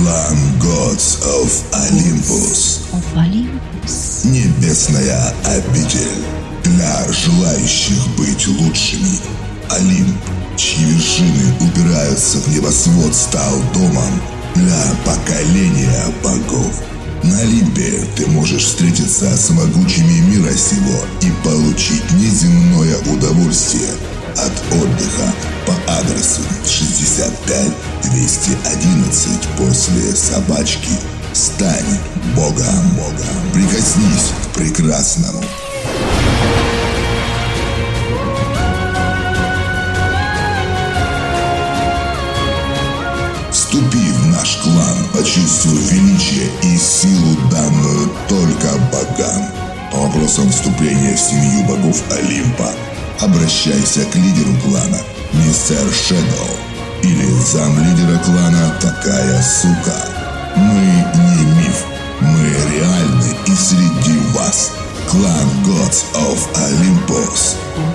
Клан Gods of Olympus. Небесная обитель для желающих быть лучшими. Олимп, чьи вершины упираются в небосвод, стал домом для поколения богов. На Олимпе ты можешь встретиться с могучими мира сего и получить неземное удовольствие от отдыха по адресу 65211 после собачки. Стань богом. Прикоснись к прекрасному. Вступи в наш клан, почувствуй величие и силу, данную только богам. По вопросам вступления в семью богов Олимпа обращайся к лидеру клана, мистер Шэдоу, или замлидера клана «Такая сука». Мы не миф, мы реальны и среди вас. Клан Gods of Olympus.